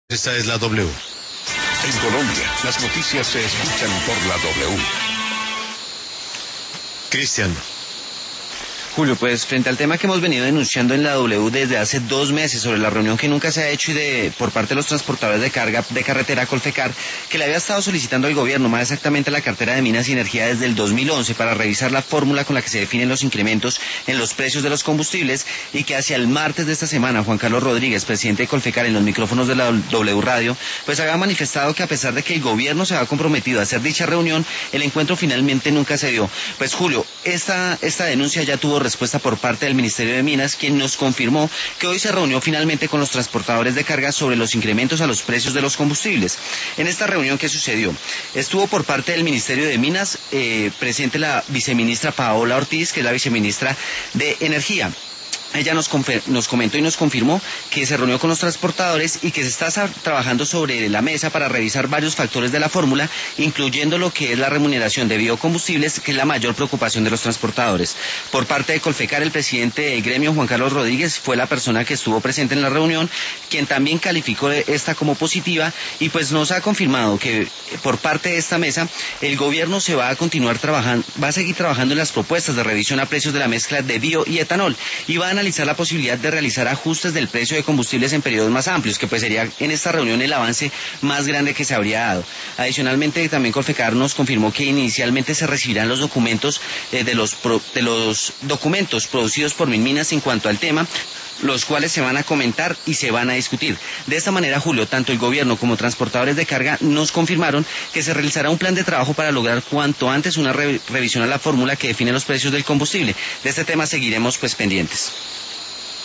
Esta es la W. En Colombia, las noticias se escuchan por la W. Cristian. Julio, pues frente al tema que hemos venido denunciando en la W desde hace 2 meses sobre la reunión que nunca se ha hecho por parte de los transportadores de carga de carretera Colfecar, que le había estado solicitando al gobierno, más exactamente a la cartera de Minas y Energía desde el 2011, para revisar la fórmula con la que se definen los incrementos en los precios de los combustibles, y que hacia el martes de esta semana Juan Carlos Rodríguez, presidente de Colfecar, en los micrófonos de la W Radio, pues había manifestado que a pesar de que el gobierno se había comprometido a hacer dicha reunión, el encuentro finalmente nunca se dio. Pues Julio, esta denuncia ya tuvo respuesta por parte del Ministerio de Minas, quien nos confirmó que hoy se reunió finalmente con los transportadores de carga sobre los incrementos a los precios de los combustibles. En esta reunión, ¿qué sucedió? Estuvo por parte del Ministerio de Minas presente la viceministra Paola Ortiz, que es la viceministra de Energía. Ella nos comentó y nos confirmó que se reunió con los transportadores y que se está trabajando sobre la mesa para revisar varios factores de la fórmula, incluyendo lo que es la remuneración de biocombustibles, que es la mayor preocupación de los transportadores. Por parte de Colfecar, el presidente del gremio, Juan Carlos Rodríguez, fue la persona que estuvo presente en la reunión, quien también calificó esta como positiva, y pues nos ha confirmado que por parte de esta mesa el gobierno se va a continuar trabajando, va a seguir trabajando en las propuestas de revisión a precios de la mezcla de bio y etanol, y va a analizar la posibilidad de realizar ajustes del precio de combustibles en periodos más amplios, que pues sería en esta reunión el avance más grande que se habría dado. Adicionalmente, también Colfecar nos confirmó que inicialmente se recibirán los documentos de los documentos producidos por Minminas en cuanto al tema, los cuales se van a comentar y se van a discutir. De esta manera, Julio, tanto el gobierno como transportadores de carga nos confirmaron que se realizará un plan de trabajo para lograr cuanto antes una revisión a la fórmula que define los precios del combustible. De este tema seguiremos pendientes.